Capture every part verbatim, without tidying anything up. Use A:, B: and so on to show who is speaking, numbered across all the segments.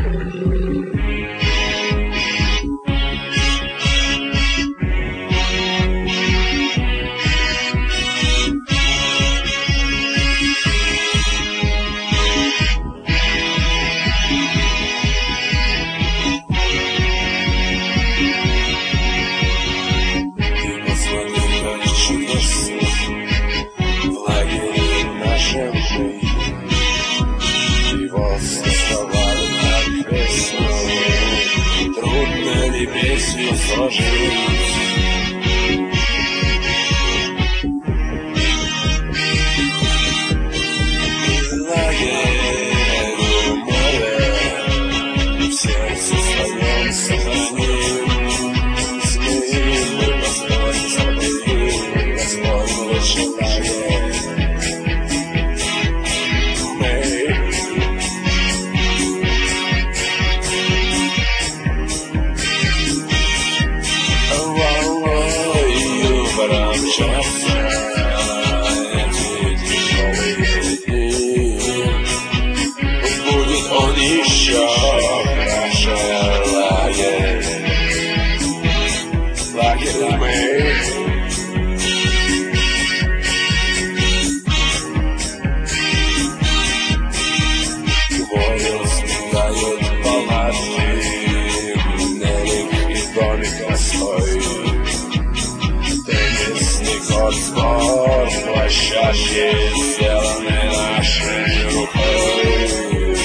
A: Песню сложить. Лагерь у моря, в сердце своем сохраним. Смеем мы Господь забыли, Господь лучший лагерь. Промчатся эти тяжелые дни, будет он еще краше. Лагерь, лагерь мы. К морю сбегают палатки, на них и домик простой. Спорт, площадки, сделаны нашей рукой.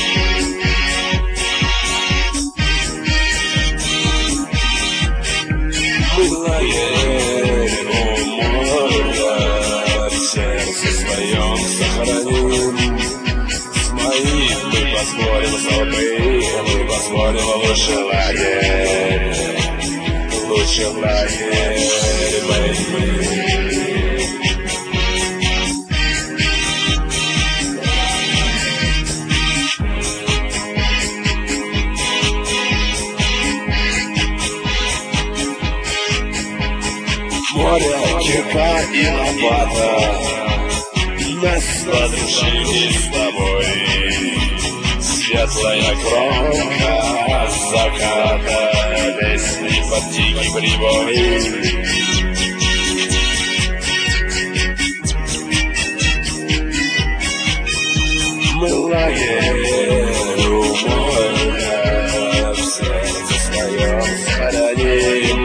A: Мы лагерь у моря, в сердце своем сохраним. С моим мы поспорим с толпой, мы поспорим лучше лагерь, лучше лагерь, baby. Море, река и лопата нас подружили с тобой. Светлая кромка заката, песни под тихий прибой. Мы лагерь у моря, в сердце своем сохраним.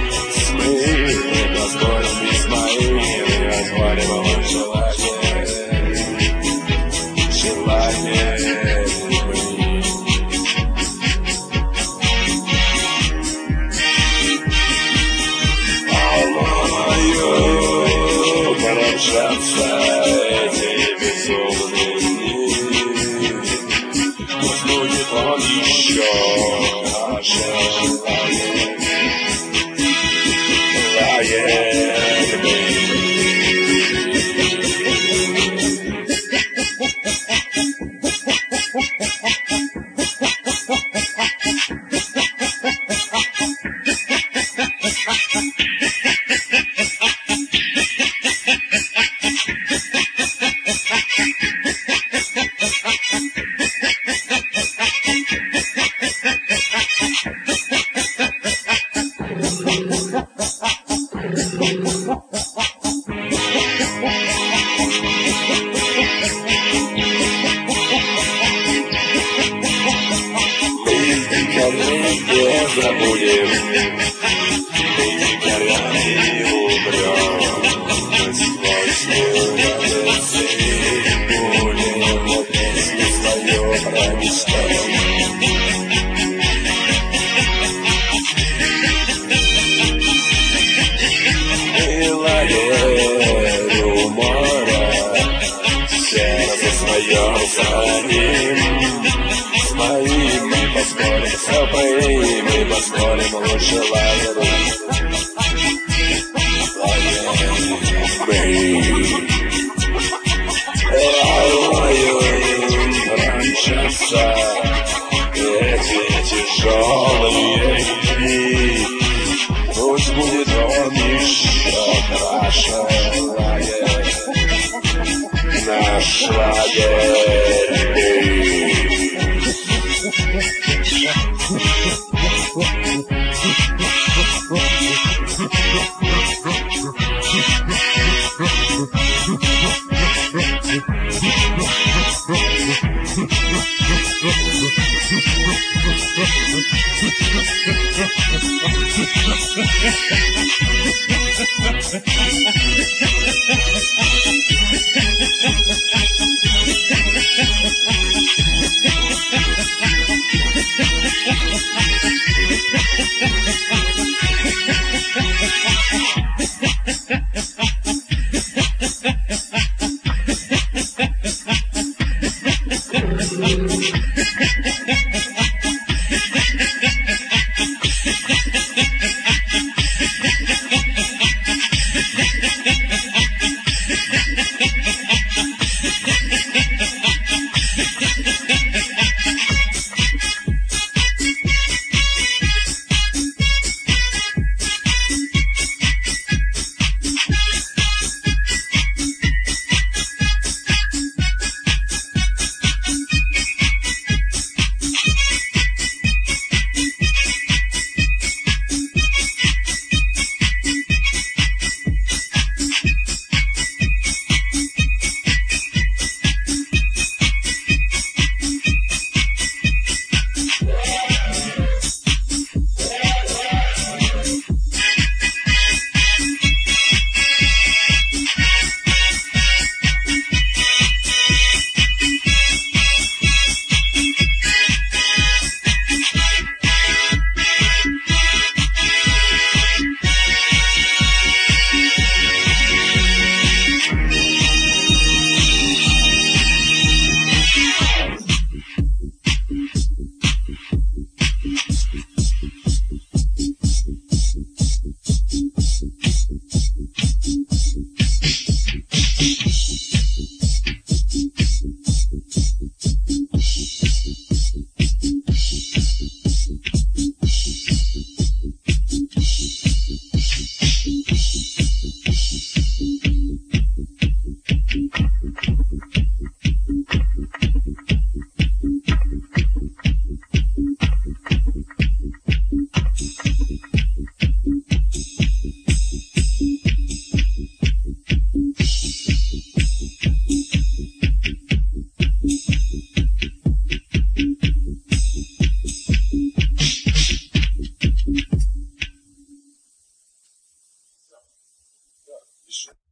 A: Промчатся эти безумные дни, будет он еще краше. Лагерь, лагерь. Не забудем, мы никогда не умрем. Мы сквозь улицы будем, но песню свою промечтаем. Мы лагерь у моря, сердце свое сохраним. С моим мы поспорим с тобой, мы поспорим лучше лагерь. Промчатся эти тяжелые дни, пусть будет он еще краше. Лагерь, наш лагерь. Пишу.